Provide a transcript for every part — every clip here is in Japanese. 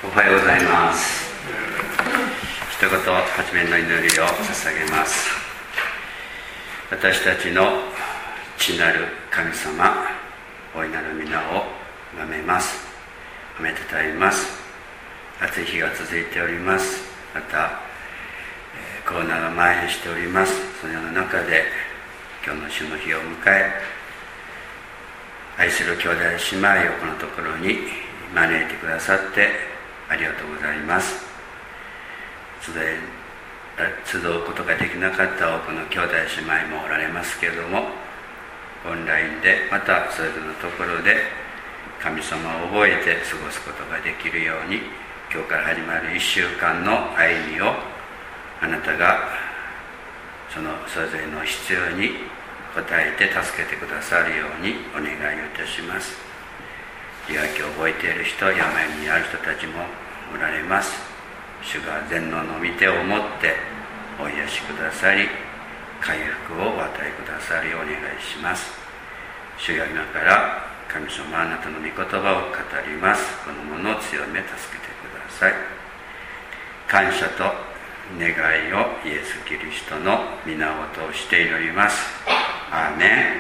おはようございます。一言初めの祈りを捧げます。私たちの父なる神様、大いなる皆を褒めます。褒めたたえます。暑い日が続いております。またコロナが蔓延しております。そのような中で今日の主の日を迎え、愛する兄弟姉妹をこのところに招いてくださってありがとうございます。集うことができなかった多くの兄弟姉妹もおられますけれども、オンラインでまたそれぞれのところで神様を覚えて過ごすことができるように、今日から始まる1週間の歩みをあなたがそれぞれの必要に応えて助けてくださるようにお願いをいたします。病気を覚えている人、病にある人たちもおられます。主が全能の御手を持ってお癒しくださり、回復をお与えくださるようお願いします。主が今から神様、あなたの御言葉を語ります。この者を強め助けてください。感謝と願いをイエス・キリストの皆を通して祈ります。アーメ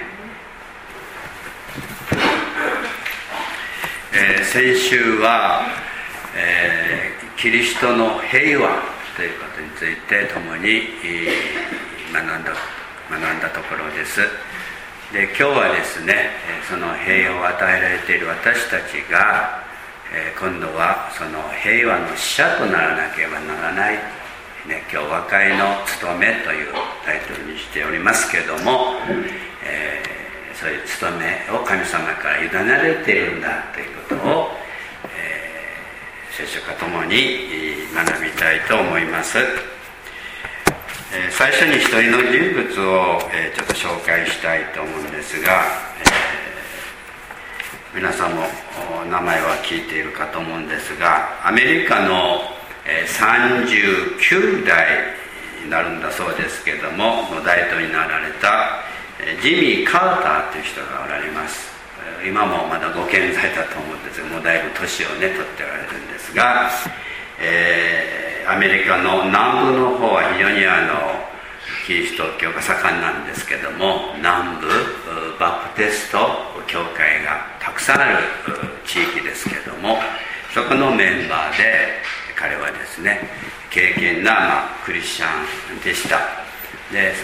ン。先週は、キリストの平和ということについて共に学んだところです。で、今日はですね、その平和を与えられている私たちが、今度はその平和の使者とならなければならない、今日和解の務めというタイトルにしておりますけれども、そういう務めを神様から委ねられているんだということを、聖書とともに学びたいと思います。最初に一人の人物をちょっと紹介したいと思うんですが、皆さんも名前は聞いているかと思うんですが、アメリカの39代になるんだそうですけれども、大統領になられたジミー・カーターという人がおられます。今もまだご健在だと思うんですが、もうだいぶ年をね取っておられるんですが、アメリカの南部の方は非常にキリスト教が盛んなんですけども、南部バプテスト教会がたくさんある地域ですけども、そこのメンバーで彼はですね、敬虔な、クリスチャンでした。で、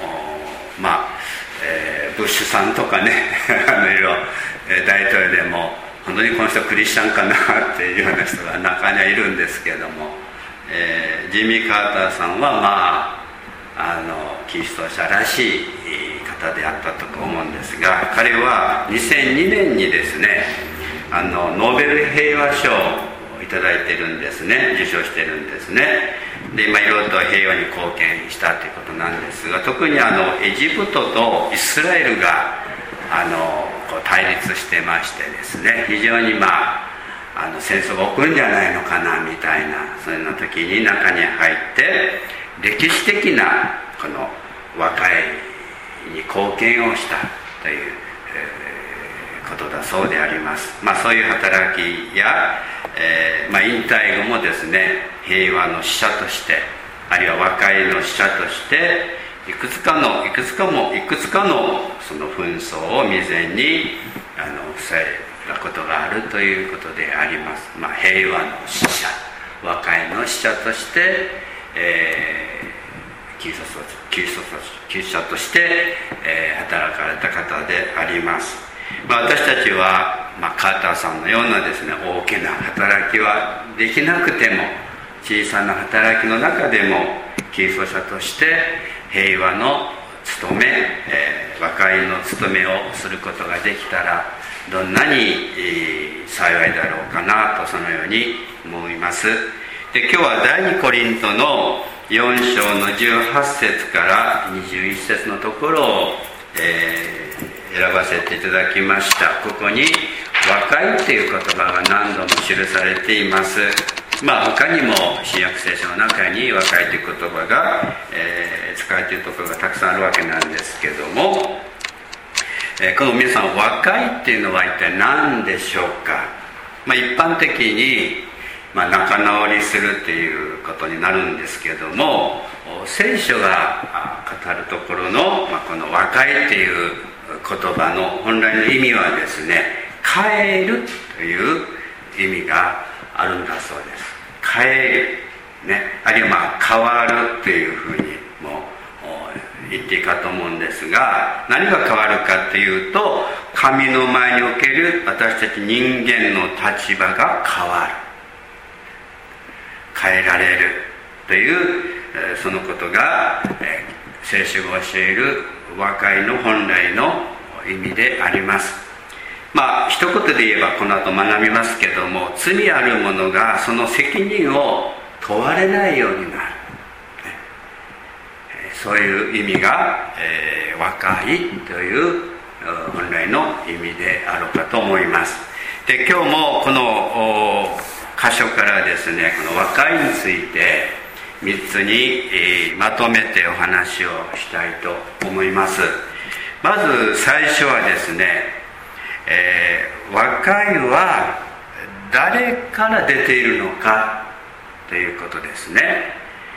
ブッシュさんとかねいろいろ大統領でも本当にこの人クリスチャンかなっていうような人が中にはいるんですけども、ジミー・カーターさんはキリスト者らしい方であったと思うんですが、彼は2002年にですね、ノーベル平和賞をいただいてるんですね、受賞してるんですね。で、今いろいろと平和に貢献したということなんですが、特にエジプトとイスラエルが対立してましてですね、非常に戦争が起こるんじゃないのかなみたいな、そういうような時に中に入って歴史的なこの和解に貢献をしたという、ことだそうであります。そういう働きや、引退後もですね、平和の使者として、あるいは和解の使者としていくつかのその紛争を未然に防いだことがあるということであります。平和の使者、和解の使者として、キリスト者として、働かれた方であります。私たちは、カーターさんのようなですね、大きな働きはできなくても、小さな働きの中でもキリスト者として平和の務め、和解の務めをすることができたら、どんなに幸いだろうかなと、そのように思います。で、今日は第2コリントの4章の18節から21節のところを、選ばせていただきました。ここに和解という言葉が何度も記されています。他にも新約聖書の中に和解という言葉が、使われているところがたくさんあるわけなんですけども、この皆さん、和解っていうのは一体何でしょうか。一般的に、 仲直りするということになるんですけども、聖書が語るところの、この和解という言葉の本来の意味はですね、変えるという意味があるんだそうです。変える、あるいは変わるというふうにも言っていいかと思うんですが、何が変わるかというと、神の前における私たち人間の立場が変わる、変えられるというそのことが聖書が教える和解の本来の意味であります。一言で言えばこの後学びますけども、罪ある者がその責任を問われないようになる、そういう意味が、和解という本来の意味であろうかと思います。で、今日もこの箇所からですね、この和解について3つに、まとめてお話をしたいと思います。まず最初はですね、和解は誰から出ているのかということですね。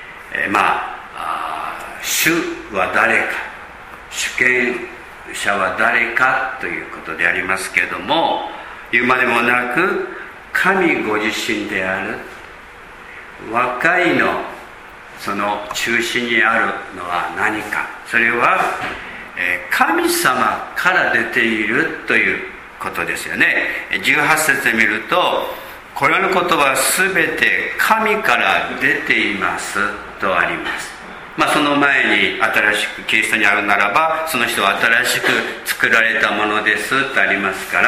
主は誰か、主権者は誰かということでありますけれども、言うまでもなく神ご自身である。和解のその中心にあるのは何か、それは神様から出ているということですよね。18節で見ると、これらの言葉は全て神から出ていますとあります。その前に新しくキリストにあるならば、その人は新しく作られたものですとありますから、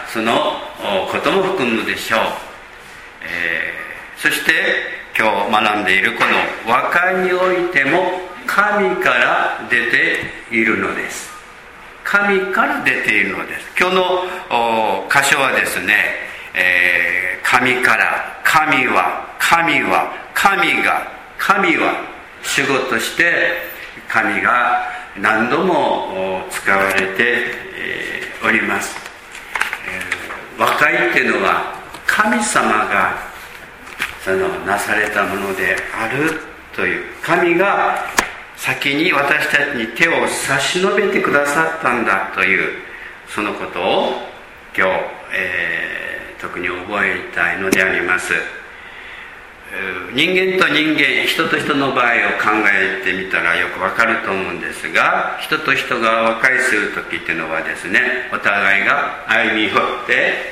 そのことも含むでしょう。そして今日学んでいるこの和解においても神から出ているのです。神から出ているのです。今日の箇所はですね、神から、神は主語として神が何度も使われております。和解っていうのは神様がなされたものであるという、神が先に私たちに手を差し伸べてくださったんだという、そのことを今日、特に覚えたいのであります。人間と人間、人と人の場合を考えてみたらよくわかると思うんですが、人と人が和解する時っていうのはですね、お互いが歩み寄って、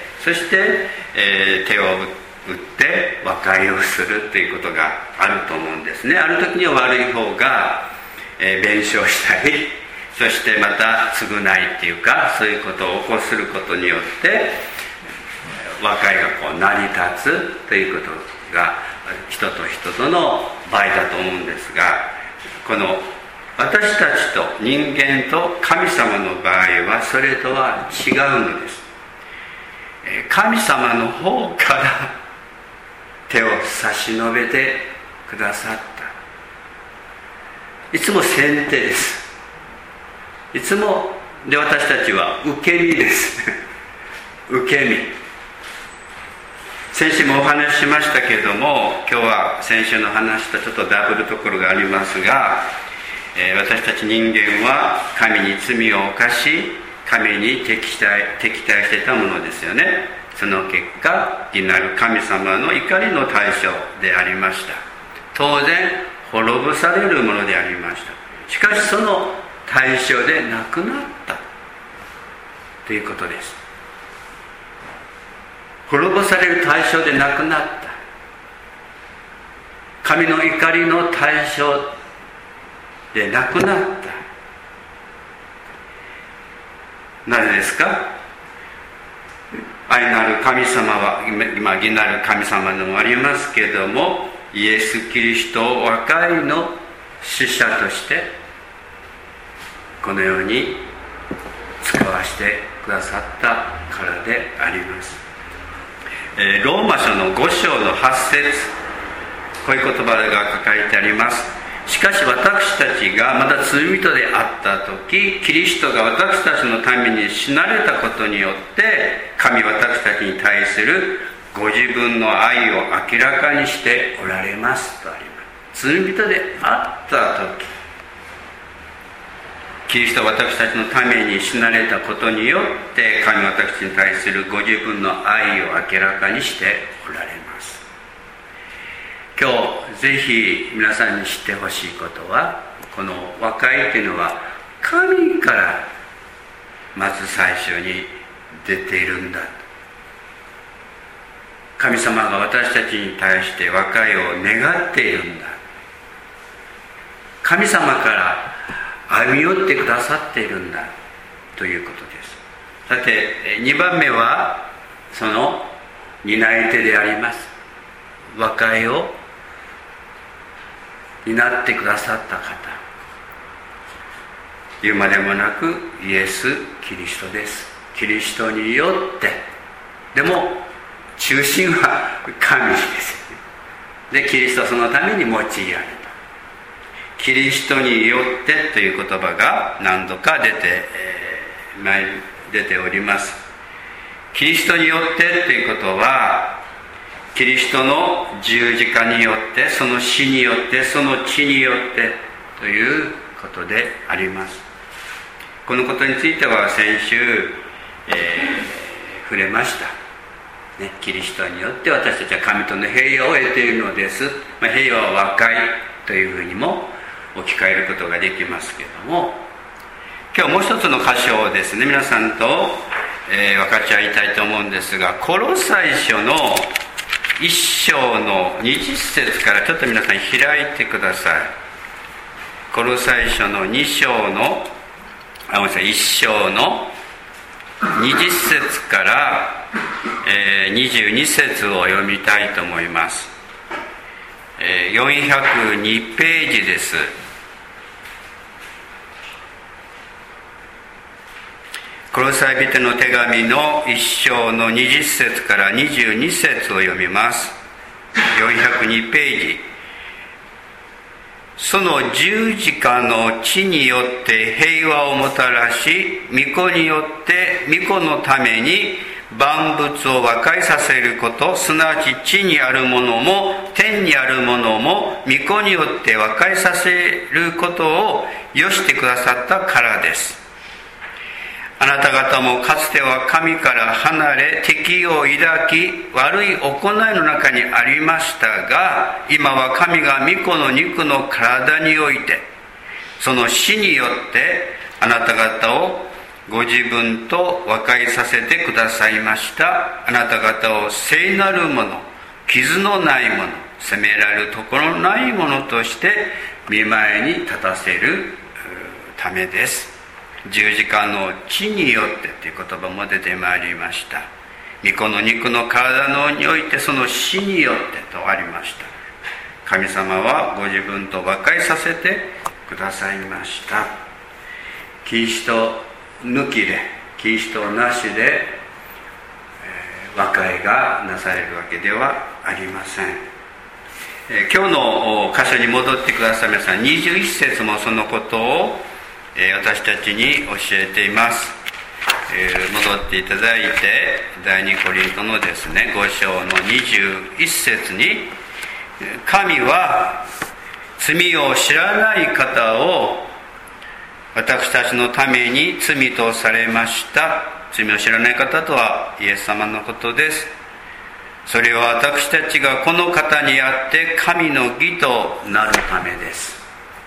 そして、手を打って和解をするということがあると思うんですね。ある時には悪い方が、弁償したり、そしてまた償いっていうか、そういうことを起こすることによって和解が成り立つということが人と人との場合だと思うんですが、この私たちと人間と神様の場合はそれとは違うのです。神様の方から手を差し伸べてくださった。いつも先手です。いつもで、私たちは受け身です受け身。先週もお話ししましたけれども、今日は先週の話とちょっとダブるところがありますが、私たち人間は神に罪を犯し、神に敵対していたものですよね。その結果、義なる神様の怒りの対象でありました。当然滅ぼされるものでありました。しかしその対象でなくなったということです。滅ぼされる対象でなくなった、神の怒りの対象でなくなった。なぜですか？愛なる神様は、今義なる神様でもありますけれども、イエス・キリストを和解の使者としてこのように使わせてくださったからであります。ローマ書の5章の8節、こういう言葉が書かれてあります。しかし私たちがまだ罪人であった時、キリストが私たちのために死なれたことによって、神私たちに対するご自分の愛を明らかにしておられますとあります。罪人であった時、キリストは私たちのために死なれたことによって神は私に対するご自分の愛を明らかにしておられます。今日ぜひ皆さんに知ってほしいことは、この和解というのは神からまず最初に出ているんだ。神様が私たちに対して和解を願っているんだ。神様から歩み寄ってくださっているんだということです。さて2番目はその担い手であります。和解を担ってくださった方、言うまでもなくイエス・キリストです。キリストによって、でも中心は神です。でキリストはそのために用いられた。キリストによってという言葉が何度か出ております。キリストによってということは、キリストの十字架によって、その死によって、その血によってということであります。このことについては先週、触れました、ね、キリストによって私たちは神との平和を得ているのです、平和は和解というふうにも置き換えることができますけれども、今日もう一つの箇所をですね、皆さんと、分かち合いたいと思うんですが、コロサイ書の1章の20節からちょっと皆さん開いてください。コロサイ書の1章の20節から22節を読みたいと思います。402ページです。コロサイ人の手紙の1章の20節から22節を読みます。402ページ。その十字架の血によって平和をもたらし、御子によって御子のために万物を和解させること、すなわち地にあるものも天にあるものも御子によって和解させることをよしてくださったからです。あなた方もかつては神から離れ敵を抱き悪い行いの中にありましたが、今は神が御子の肉の体においてその死によってあなた方をご自分と和解させてくださいました。あなた方を聖なるもの、傷のないもの、責められるところのないものとして御前に立たせるためです。十字架の血によってという言葉も出てまいりました。御子の肉の体のにおいてその死によってとありました。神様はご自分と和解させてくださいました。キリスト抜きで、キリストなしで、和解がなされるわけではありません。今日の箇所に戻ってください。皆さん21節もそのことを私たちに教えています。戻っていただいて、第2コリントのですね5章の21節に、神は罪を知らない方を私たちのために罪とされました。罪を知らない方とはイエス様のことです。それは私たちがこの方にあって神の義となるためです。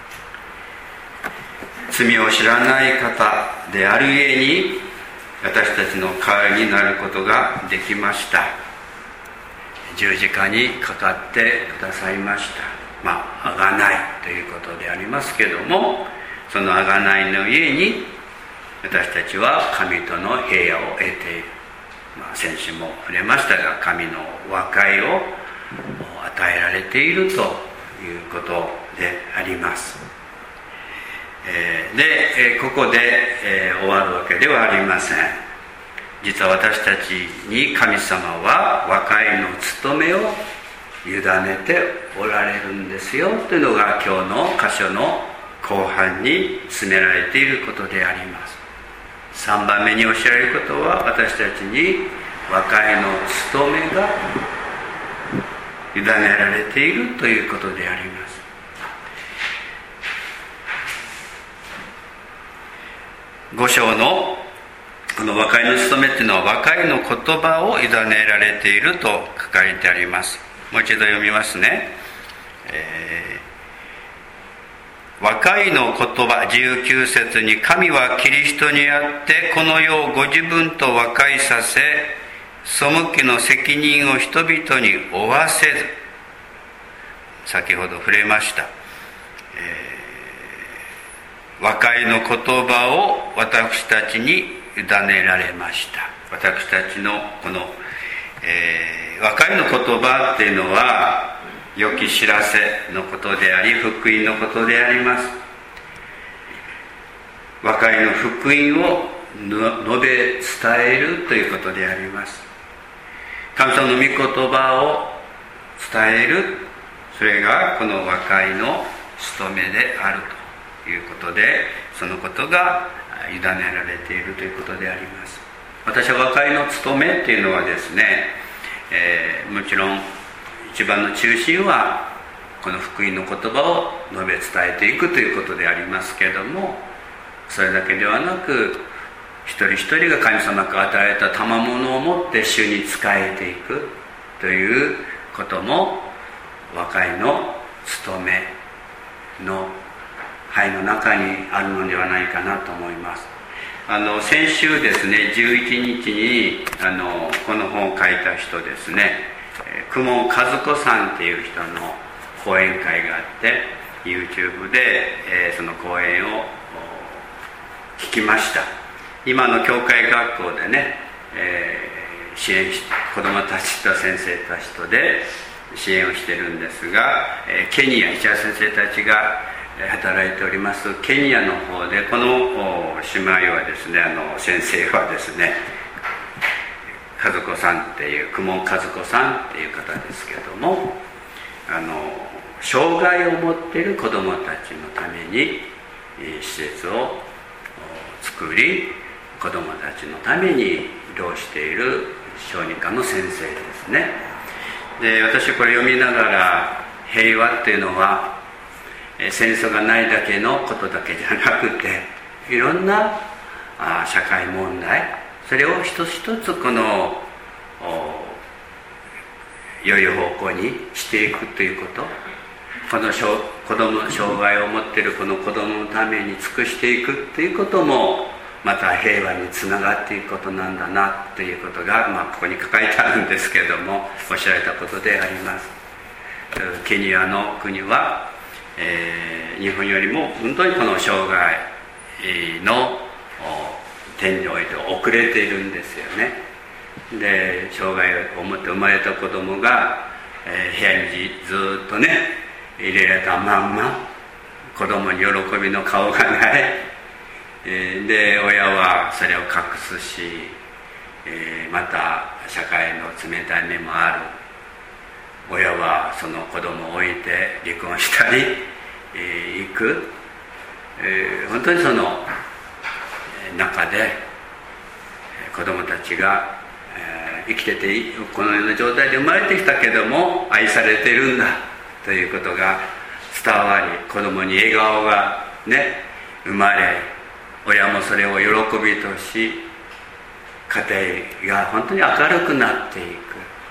罪を知らない方であるゆえに私たちの代わりになることができました。十字架にかかってくださいました。贖いということでありますけども、その贖いのゆえに私たちは神との平和を得ている。先週も触れましたが、神の和解を与えられているということであります。で、ここで、終わるわけではありません。実は私たちに神様は和解の務めを委ねておられるんですよというのが今日の箇所の後半に詰められていることであります。3番目におっしゃることは、私たちに和解の務めが委ねられているということであります。5章のこの和解の務めというのは、和解の言葉を委ねられていると書かれてあります。もう一度読みますね。和解の言葉、19節に、神はキリストにあってこの世をご自分と和解させ、背きの責任を人々に負わせず、先ほど触れました、和解の言葉を私たちに委ねられました。私たちのこの、和解の言葉っていうのは、良き知らせのことであり、福音のことであります。和解の福音を述べ伝えるということであります。神様の御言葉を伝える、それがこの和解の務めであるということで、そのことが委ねられているということであります。私は和解の務めっていうのはですね、もちろん一番の中心はこの福音の言葉を述べ伝えていくということでありますけれども、それだけではなく、一人一人が神様から与えられた賜物を持って主に仕えていくということも、和解の務めの範囲の中にあるのではないかなと思います。先週ですね、11日にこの本を書いた人ですね、久門和子さんっていう人の講演会があって、 YouTube で、その講演を聞きました。今の教会学校でね、支援し子どもたちと先生たちとで支援をしてるんですが、ケニア、石原先生たちが働いておりますケニアの方で、この姉妹はですね、先生はですね、和子さんっていう、久門和子さんっていう方ですけども、障害を持っている子どもたちのために施設を作り、子どもたちのために労している小児科の先生ですね。で、私これ読みながら、平和っていうのは戦争がないだけのことだけじゃなくて、いろんな社会問題、それを一つ一つこの良い方向にしていくということ、この子供、障害を持っているこの子供のために尽くしていくということも、また平和につながっていくことなんだなということが、ここに書かれてあるんですけれども、おっしゃられたことであります。ケニアの国は、日本よりも本当にこの障害の点において遅れているんですよね。で、障害を持って生まれた子供が、部屋にずっとね入れられたまんま、子供に喜びの顔がない、で親はそれを隠すし、また社会の冷たい目もある。親はその子供を置いて離婚したり、行く、本当にその中で子供たちが、生きててこのような状態で生まれてきたけども愛されてるんだということが伝わり、子供に笑顔がね生まれ、親もそれを喜びとし、家庭が本当に明るくなっていく、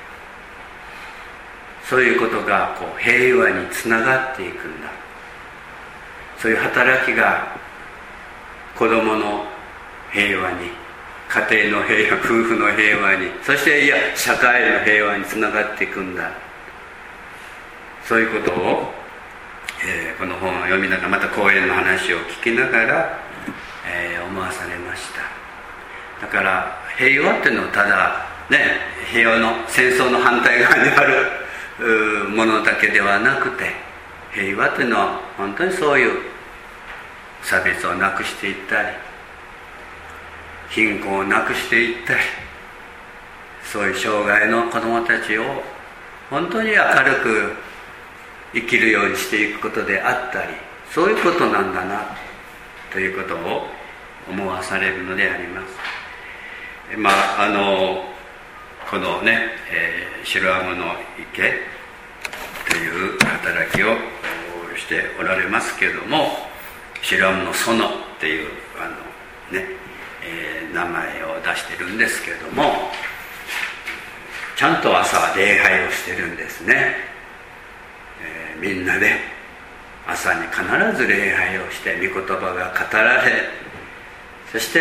そういうことが平和につながっていくんだ。そういう働きが子供の平和に、家庭の平和、夫婦の平和に、そして社会の平和につながっていくんだ。そういうことを、この本を読みながら、また講演の話を聞きながら、思わされました。だから平和っていうのはただね、平和の戦争の反対側にあるものだけではなくて、平和というのは本当にそういう差別をなくしていったり、貧困をなくしていったり、そういう障害の子どもたちを本当に明るく生きるようにしていくことであったり、そういうことなんだなということを思わされるのであります。 このね、シロアムの池という働きをしておられますけれども、シロアムの園っていう名前を出してるんですけれども、ちゃんと朝は礼拝をしてるんですね。みんなで朝に必ず礼拝をして御言葉が語られ、そして、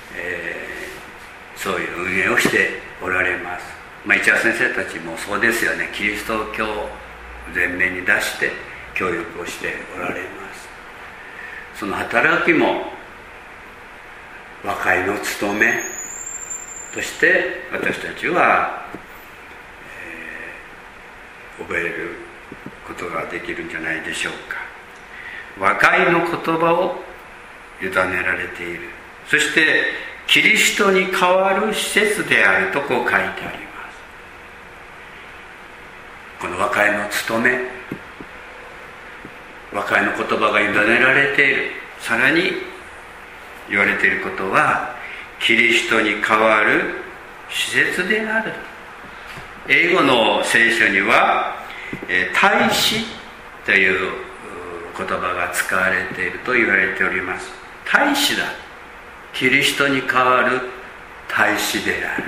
そういう運営をしておられます。市川先生たちもそうですよね。キリスト教を前面に出して教育をしておられます。その働きも和解の務めとして私たちは、覚えることができるんじゃないでしょうか。和解の言葉を委ねられている。そしてキリストに代わる施設であるとこう書いてあります。この和解の務め、和解の言葉が委ねられている。さらに言われていることは、キリストに代わる施設である。英語の聖書には大使という言葉が使われていると言われております。大使だ。キリストに代わる大使である。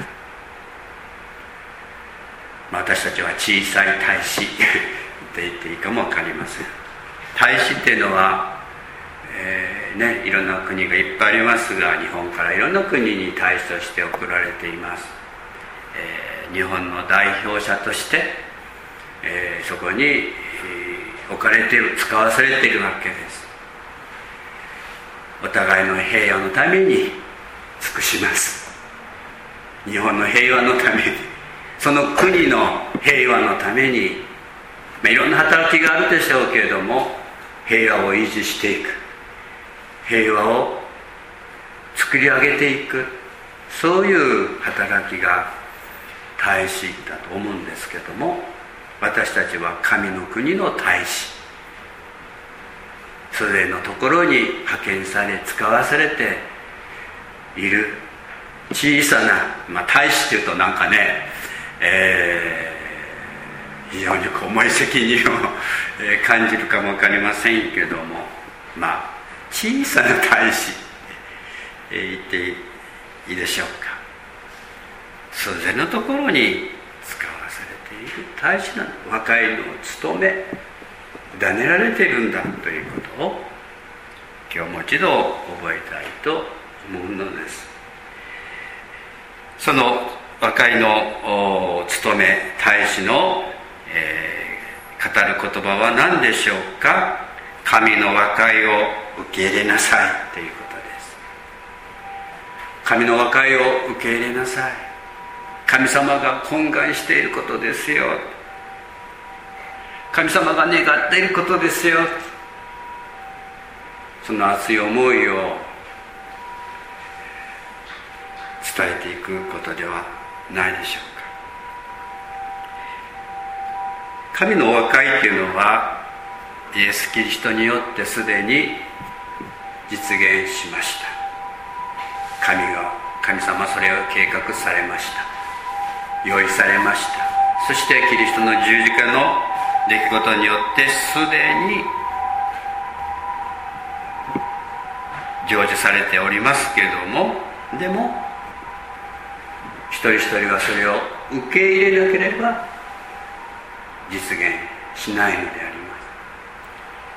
私たちは小さい大使と言っていいかも分かりません。大使っていうのは、いろんな国がいっぱいありますが、日本からいろんな国に大使として送られています。日本の代表者として、そこに置かれている、使わされているわけです。お互いの平和のために尽くします。日本の平和のために、その国の平和のために、いろんな働きがあるでしょうけれども、平和を維持していく、平和を作り上げていく、そういう働きが大使だと思うんですけども、私たちは神の国の大使、それのところに派遣され使わされている小さな、大使っていうとなんかね、非常に重い責任を感じるかも分かりませんけども、小さな大使、言っていいでしょうか。それのところに使わされている大使なの。和解の務め、委ねられているんだということを今日もう一度覚えたいと思うのです。その和解の務め、大使の、語る言葉は何でしょうか。神の和解を受け入れなさいということです。神の和解を受け入れなさい。神様が懇願していることですよ。神様が願っていることですよ。その熱い思いを伝えていくことではないでしょうか。神の和解というのはイエス・キリストによってすでに実現しました。神様はそれを計画されました。用意されました。そしてキリストの十字架の出来事によってすでに成就されておりますけれども、でも一人一人がそれを受け入れなければ実現しないのであります。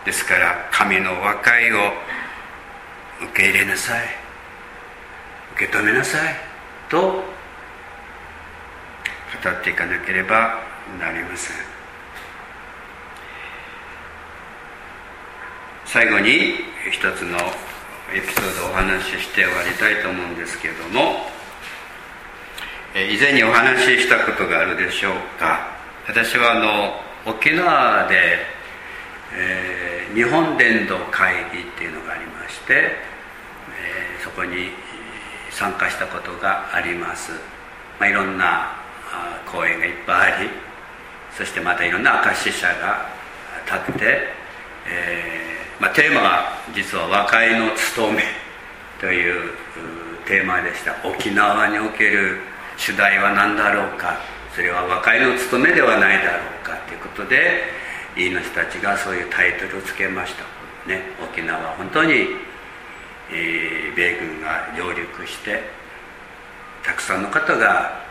ですから神の和解を受け入れなさい、受け止めなさいと語っていかなければなりません。最後に一つのエピソードをお話しして終わりたいと思うんですけれども、以前にお話ししたことがあるでしょうか。私は沖縄で、日本伝道会議っていうのがありまして、そこに参加したことがあります。いろんな講演がいっぱいあり、そしてまたいろんな証し者が立って、テーマは実は和解の務めというテーマでした。沖縄における主題は何だろうか、それは和解の務めではないだろうかということで、委員の人たちがそういうタイトルをつけました、ね、沖縄は本当に、米軍が上陸してたくさんの方が、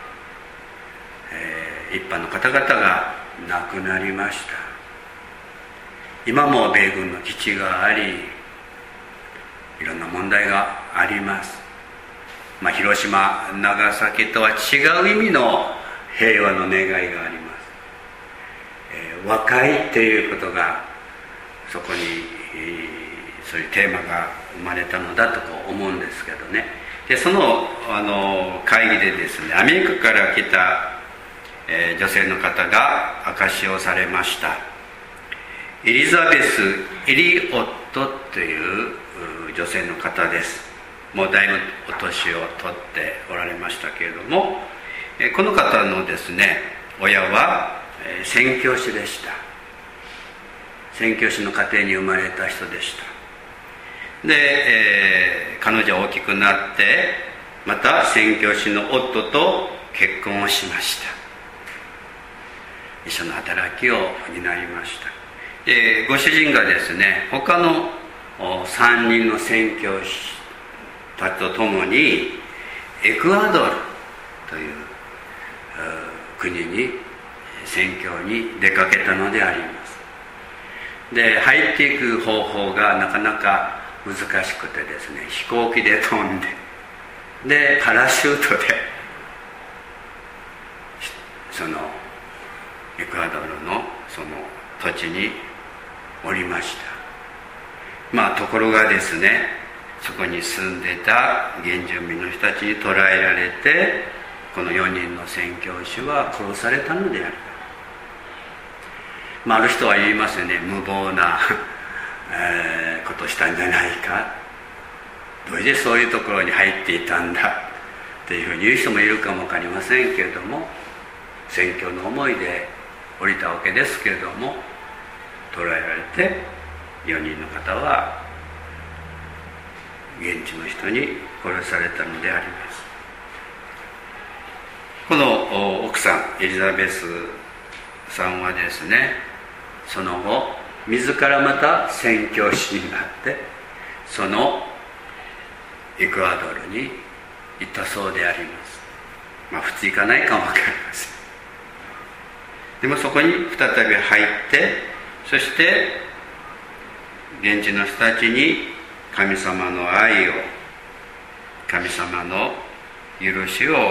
一般の方々が亡くなりました。今も米軍の基地があり、いろんな問題があります。広島、長崎とは違う意味の平和の願いがあります。和解っていうことがそこに、そういうテーマが生まれたのだと思うんですけどね。でその、会議でですね、アメリカから来た、女性の方が証しをされました。エリザベス・エリオットという女性の方です。もうだいぶお年を取っておられましたけれども、この方のですね、親は宣教師でした。宣教師の家庭に生まれた人でした。で、彼女は大きくなってまた宣教師の夫と結婚をしました。一緒の働きを担いました。で、ご主人がですね、他の3人の宣教師たちと共にエクアドルという国に宣教に出かけたのであります。で、入っていく方法がなかなか難しくてですね、飛行機で飛んで、でパラシュートでそのエクアドルのその土地に降りました。ところがですね、そこに住んでた原住民の人たちに捕らえられて、この4人の宣教師は殺されたのである。ある人は言いますよね、無謀なことをしたんじゃないか、どうしてそういうところに入っていたんだっていうふうに言う人もいるかも分かりませんけれども、宣教の思いで降りたわけですけれども、捕らえられて4人の方は現地の人に殺されたのであります。この奥さんエリザベスさんはですね、その後自らまた宣教師になって、そのエクアドルに行ったそうであります。普通行かないかも分かりません。でもそこに再び入って、そして現地の人たちに神様の愛を、神様の許しを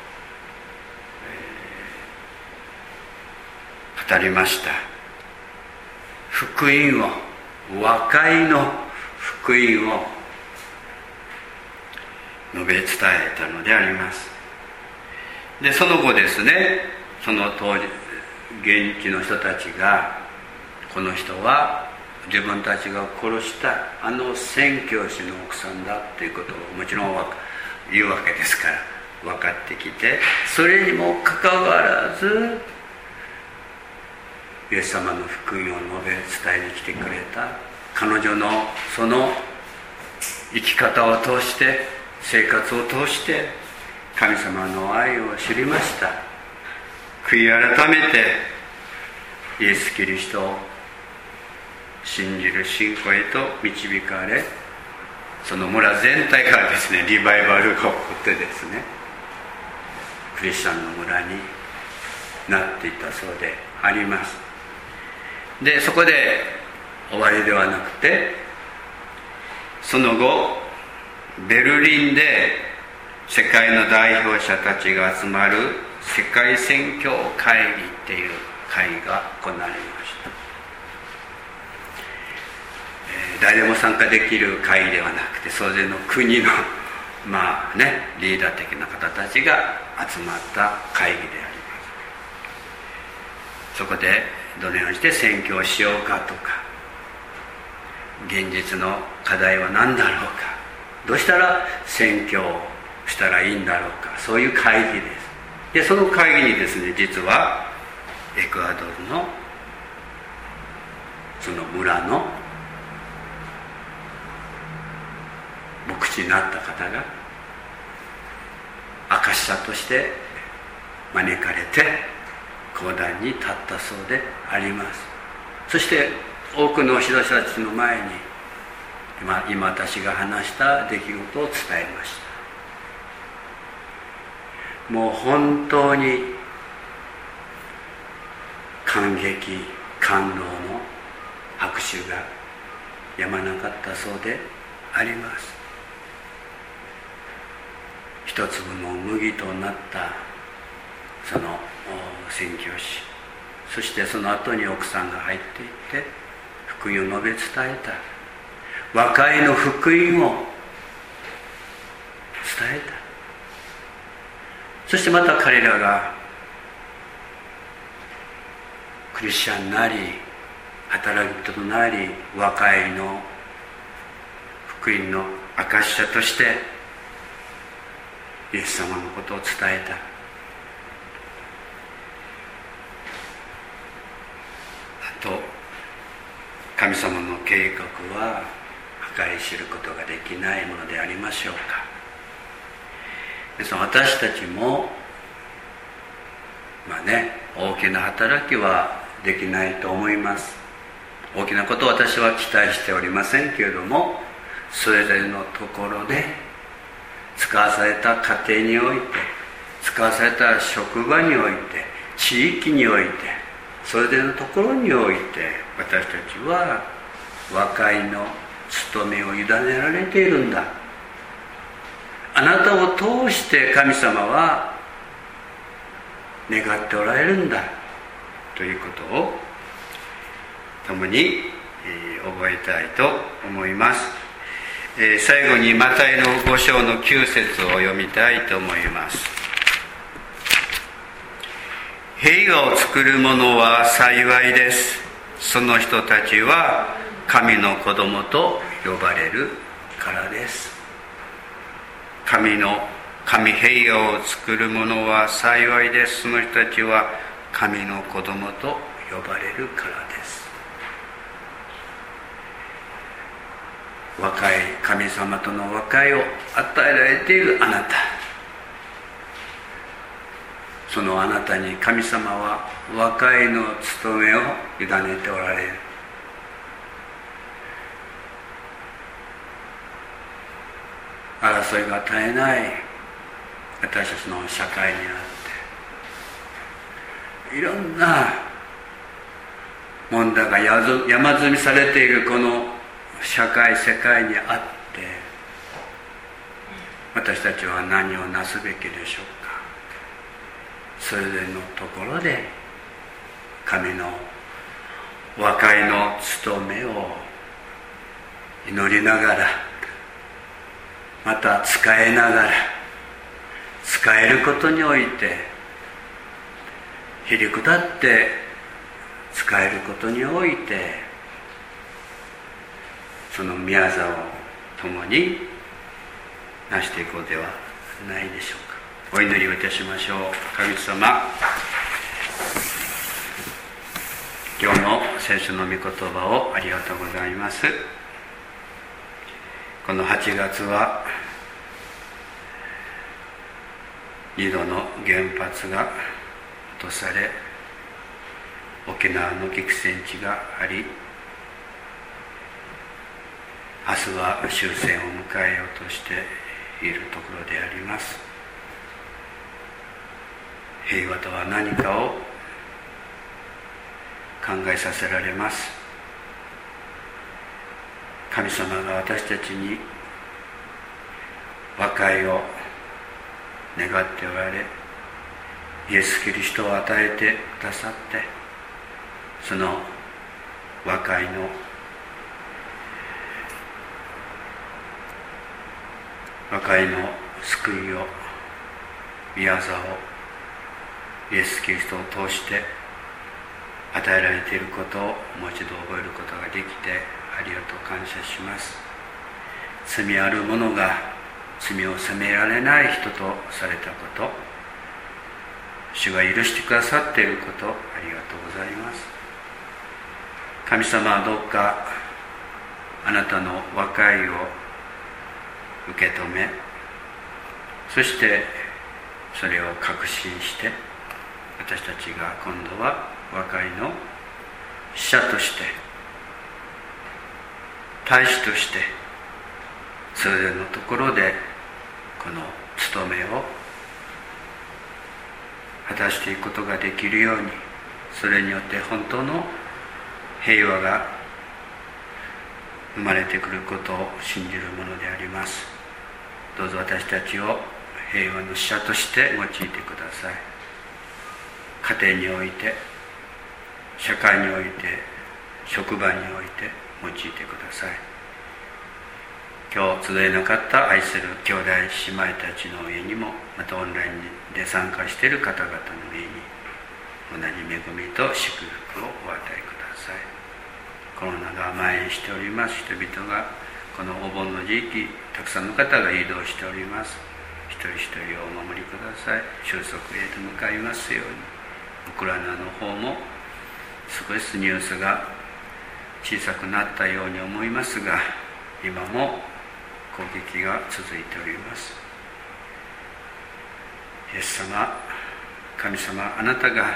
語りました。福音を、和解の福音を述べ伝えたのであります。でその後ですね、その当時現地の人たちが、この人は自分たちが殺したあの宣教師の奥さんだということをもちろん言うわけですから分かってきて、それにもかかわらずイエス様の福音を述べ伝えに来てくれた彼女のその生き方を通して、生活を通して神様の愛を知りました。悔い改めてイエス・キリストを信じる信仰へと導かれ、その村全体からですね、リバイバルが起こってですね、クリスチャンの村になっていったそうであります。でそこで終わりではなくて、その後ベルリンで世界の代表者たちが集まる世界宣教会議っていう会が行われました。誰でも参加できる会ではなくて、それぞれの国のリーダー的な方たちが集まった会議であります。そこでどのようにして宣教をしようかとか、現実の課題は何だろうか、どうしたら宣教をしたらいいんだろうか、そういう会議です。でその会議にですね、実はエクアドルのその村の牧師になった方が証し者として招かれて講談に立ったそうであります。そして多くの指導者たちの前に今私が話した出来事を伝えました。もう本当に感激感動の拍手がやまなかったそうであります。一粒の麦となったその宣教師、そしてその後に奥さんが入っていって福音を述べ伝えた、和解の福音を伝えた。そしてまた彼らがクリスチャンなり働き人となり和解の福音の証し者としてイエス様のことを伝えた。あと神様の計画は計り知ることができないものでありましょうか。ですので私たちも大きな働きはできないと思います。大きなことを私は期待しておりませんけれども、それぞれのところで使わされた家庭において、使わされた職場において、地域において、それぞれのところにおいて私たちは和解の務めを委ねられているんだ。あなたを通して神様は願っておられるんだということを共に覚えたいと思います。最後にマタイの5章の9節を読みたいと思います。平和を作る者は幸いです。その人たちは神の子供と呼ばれるからです。神平和を作る者は幸いです。その人たちは神の子供と呼ばれるからです。和解、神様との和解を与えられているあなた、そのあなたに神様は和解の務めを委ねておられる。争いが絶えない私たちの社会にあって、いろんな問題が山積みされているこの社会世界にあって、私たちは何をなすべきでしょうか。それぞれのところで神の和解の務めを祈りながら、また使えながら、使えることにおいてへりくだって使えることにおいて、その宮座を共に成していこうではないでしょうか。お祈りをいたしましょう。神様、今日の聖書の御言葉をありがとうございます。この8月は2度の原発が落とされ、沖縄の激戦地があり、明日は終戦を迎えようとしているところであります。平和とは何かを考えさせられます。神様が私たちに和解を願っておられ、イエス・キリストを与えてくださって、その和解の救いを、宮座をイエス・キリストを通して与えられていることをもう一度覚えることができてありがとう感謝します。罪ある者が罪を責められない人とされたこと、主が許してくださっていること、ありがとうございます。神様はどうかあなたの和解を受け止め、そしてそれを確信して私たちが今度は和解の使者として、大使として、それぞれのところでこの務めを果たしていくことができるように、それによって本当の平和が生まれてくることを信じるものであります。どうぞ私たちを平和の使者として用いてください。家庭において、社会において、職場において用いてください。今日集えなかった愛する兄弟姉妹たちの上にも、またオンラインで参加している方々の上に同じ恵みと祝福をお与えください。コロナが蔓延しております。人々がこのお盆の時期、たくさんの方が移動しております。一人一人をお守りください。収束へと向かいますように。ウクライナの方も少しニュースが小さくなったように思いますが、今も攻撃が続いております。イエス様、神様、あなたが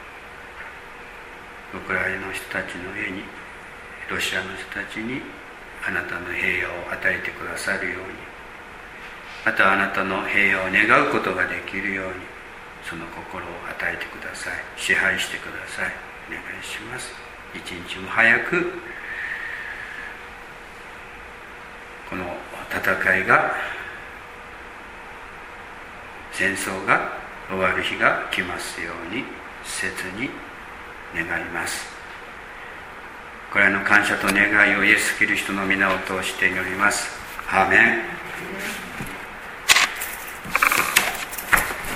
ウクライナの人たちの上に、ロシアの人たちにあなたの平和を与えてくださるように、またあなたの平和を願うことができるように、その心を与えてください。支配してください。お願いします。一日も早くこの戦いが、戦争が終わる日が来ますように切に願います。これらの感謝と願いをイエス・キリストの皆を通して祈ります。アーメン。